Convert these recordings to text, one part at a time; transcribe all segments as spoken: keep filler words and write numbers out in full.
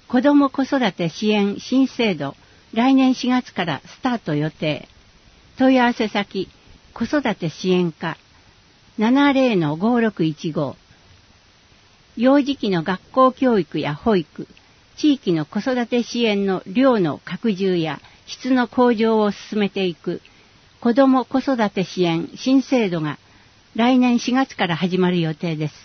子ども子育て支援新制度、来年しがつからスタート予定。問い合わせ先、子育て支援課 ななゼロのごろくいちご。幼児期の学校教育や保育、地域の子育て支援の量の拡充や質の向上を進めていく子ども子育て支援新制度が来年しがつから始まる予定です。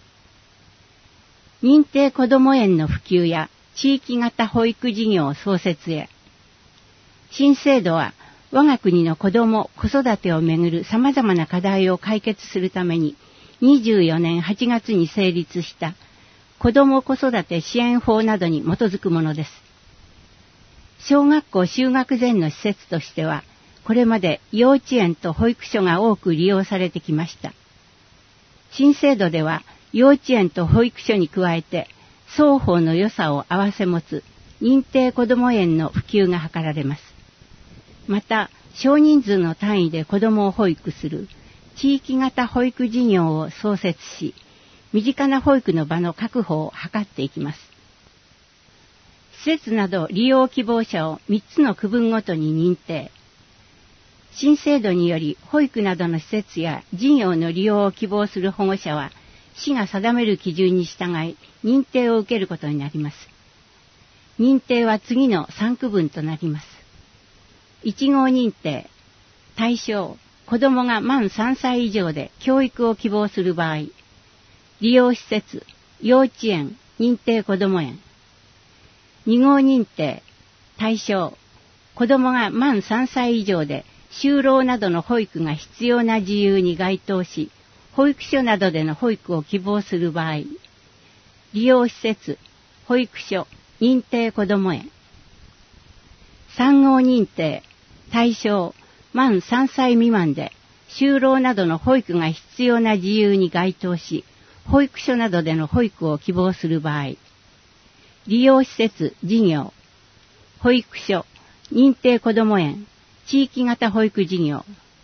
認定こども園の普及や地域型保育事業創設へ。新制度は我が国の子ども子育てをめぐる様々な課題を解決するためににじゅうよねんはちがつに成立した子ども子育て支援法などに基づくものです。小学校就学前の施設としては、これまで幼稚園と保育所が多く利用されてきました。新制度では幼稚園と保育所に加えて双方の良さを併せ持つ認定こども園の普及が図られます。また、少人数の単位で子どもを保育する地域型保育事業を創設し、身近な保育の場の確保を図っていきます。施設など利用希望者をみっつの区分ごとに認定。新制度により保育などの施設や事業の利用を希望する保護者は、市が定める基準に従い認定を受けることになります。認定は次のさん区分となります。いち号認定、対象、子どもが満さんさい以上で教育を希望する場合、利用施設、幼稚園、認定こども園。に号認定、対象、子どもが満さんさい以上で就労などの保育が必要な事由に該当し、保育所などでの保育を希望する場合、利用施設、保育所、認定こども園。さん号認定、対象、満さんさい未満で就労などの保育が必要な事由に該当し、保育所などでの保育を希望する場合、利用施設、事業、保育所、認定こども園、地域型保育事業。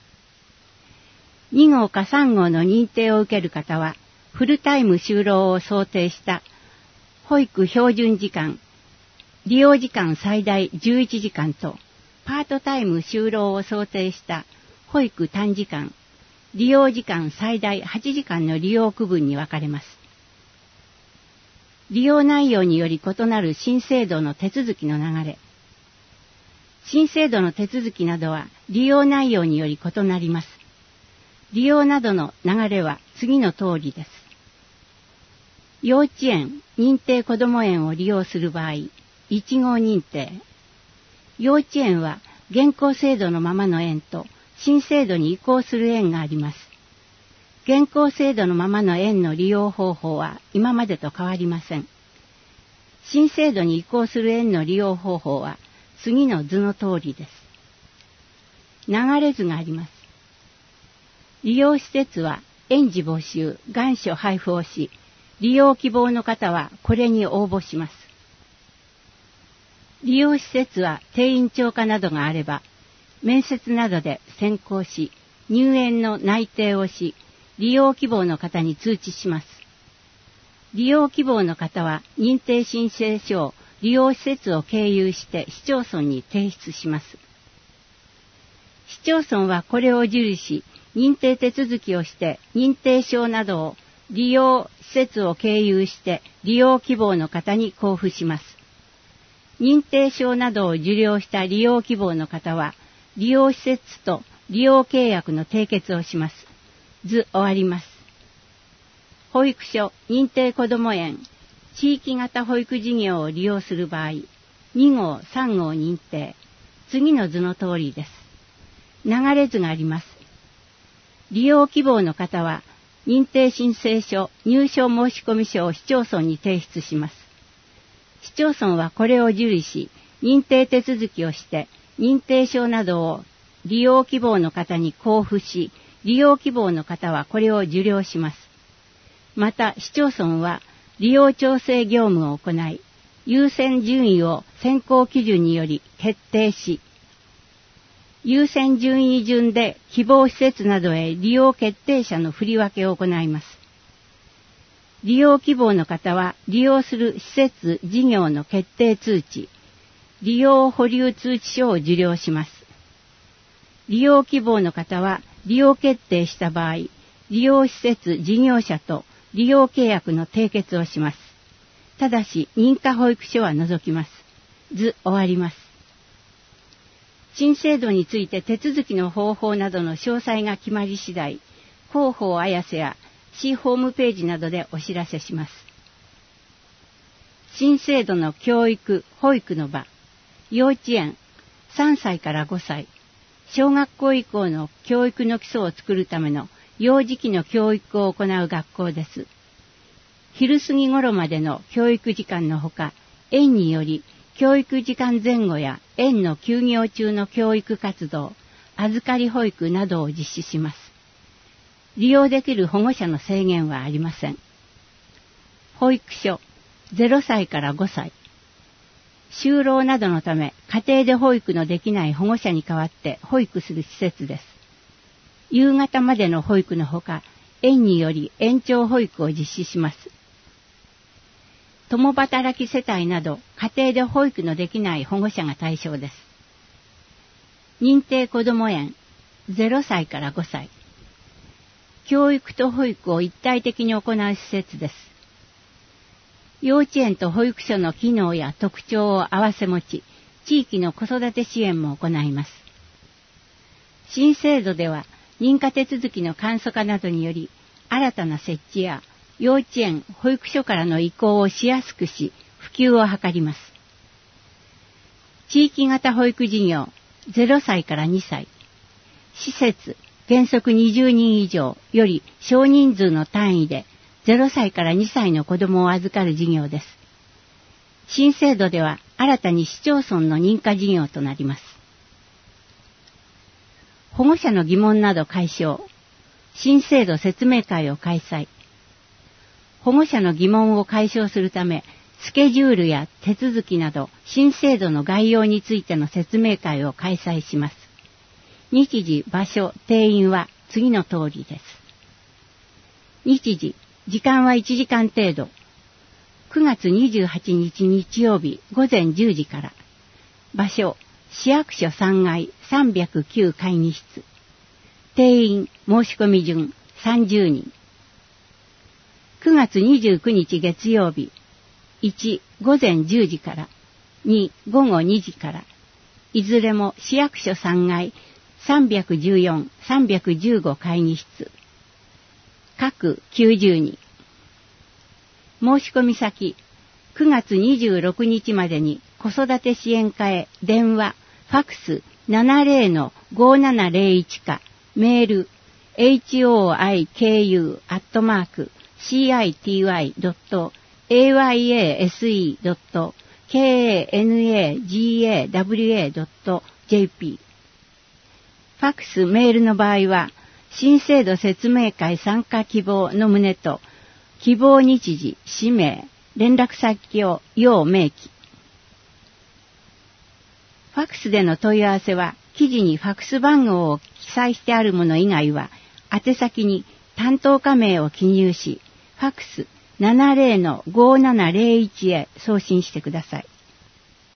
に号かさん号の認定を受ける方は、フルタイム就労を想定した保育標準時間、利用時間最大じゅういちじかんと、パートタイム就労を想定した保育短時間、利用時間最大はちじかんの利用区分に分かれます。利用内容により異なる新制度の手続きの流れ。新制度の手続きなどは利用内容により異なります。利用などの流れは次の通りです。幼稚園、認定こども園を利用する場合、いち号認定。幼稚園は現行制度のままの園と新制度に移行する園があります。現行制度のままの園の利用方法は今までと変わりません。新制度に移行する園の利用方法は次の図の通りです。流れ図があります。利用施設は園児募集、願書配布をし、利用希望の方はこれに応募します。利用施設は定員超過などがあれば、面接などで選考し、入園の内定をし、利用希望の方に通知します。利用希望の方は認定申請書を利用施設を経由して市町村に提出します。市町村はこれを受理し、認定手続きをして認定証などを利用施設を経由して利用希望の方に交付します。認定証などを受領した利用希望の方は、利用施設と利用契約の締結をします。図終わります。保育所、認定こども園、地域型保育事業を利用する場合、に号、さん号認定。次の図の通りです。流れ図があります。利用希望の方は、認定申請書、入所申込書を市町村に提出します。市町村はこれを受理し、認定手続きをして、認定証などを利用希望の方に交付し、利用希望の方はこれを受領します。また、市町村は利用調整業務を行い、優先順位を選考基準により決定し、優先順位順で希望施設などへ利用決定者の振り分けを行います。 利用希望の方は利用する施設事業の決定通知、利用保留通知書を受領します。利用希望の方は利用決定した場合、利用施設事業者と利用契約の締結をします。ただし認可保育所は除きます。図終わります。新制度について手続きの方法などの詳細が決まり次第、広報綾瀬や市ホームページなどでお知らせします。新制度の教育・保育の場、幼稚園さんさいからごさい、小学校以降の教育の基礎を作るための幼児期の教育を行う学校です。昼過ぎ頃までの教育時間のほか、園により教育時間前後や園の休業中の教育活動、預かり保育などを実施します。利用できる保護者の制限はありません。保育所ゼロさいからごさい、就労などのため家庭で保育のできない保護者に代わって保育する施設です。夕方までの保育のほか、園により延長保育を実施します。共働き世帯など家庭で保育のできない保護者が対象です。認定こども園ゼロさいからごさい、教育と保育を一体的に行う施設です。幼稚園と保育所の機能や特徴を併せ持ち、地域の子育て支援も行います。新制度では認可手続きの簡素化などにより、新たな設置や幼稚園・保育所からの移行をしやすくし、普及を図ります。地域型保育事業ゼロさいからにさい、施設原則にじゅうにん以上より少人数の単位でゼロさいからにさいの子どもを預かる事業です。新制度では新たに市町村の認可事業となります。保護者の疑問など解消、新制度説明会を開催。保護者の疑問を解消するため、スケジュールや手続きなど新制度の概要についての説明会を開催します。日時、場所、定員は次の通りです。日時、時間はいちじかん程度。くがつにじゅうはちにち日曜日ごぜんじゅうじから。場所、市役所さんがいさんびゃくきゅう会議室。定員、申し込み順さんじゅうにん。くがつにじゅうくにち月曜日、いち、ごぜんじゅうじから、に、ごごにじから、いずれも市役所さんがいさんびゃくじゅうよん、さんびゃくじゅうご会議室。各きゅうじゅうにん。申し込み先、くがつにじゅうろくにちまでに子育て支援課へ電話、ファクス ななぜろのごななぜろいち か、メール、ホイク アットマーク シーアイティーワイ ドット エーワイエーエスイー ドット ケーエーエヌエージーエーダブリューエー ドット ジェーピー。ファクス、メールの場合は、新制度説明会参加希望の旨と、希望日時、氏名、連絡先を要明記。ファクスでの問い合わせは、記事にファクス番号を記載してあるもの以外は、宛先に担当課名を記入し、ファクス ななぜろのごななぜろいち へ送信してください。